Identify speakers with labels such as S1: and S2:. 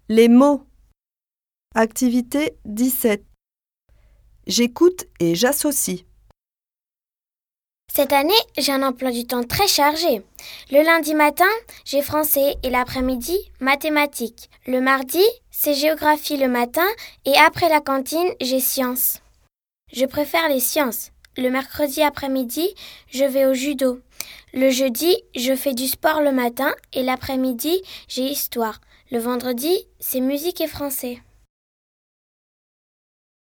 S1: Les mots. Activité 17. J'écoute et j'associe.
S2: Cette année, j'ai un emploi du temps très chargé. Le lundi matin, j'ai français et l'après-midi, mathématiques. Le mardi, c'est géographie le matin et après la cantine, j'ai sciences. Je préfère les sciences. Le mercredi après-midi, je vais au judo. Le jeudi, je fais du sport le matin et l'après-midi, j'ai histoire. Le vendredi, c'est musique et français.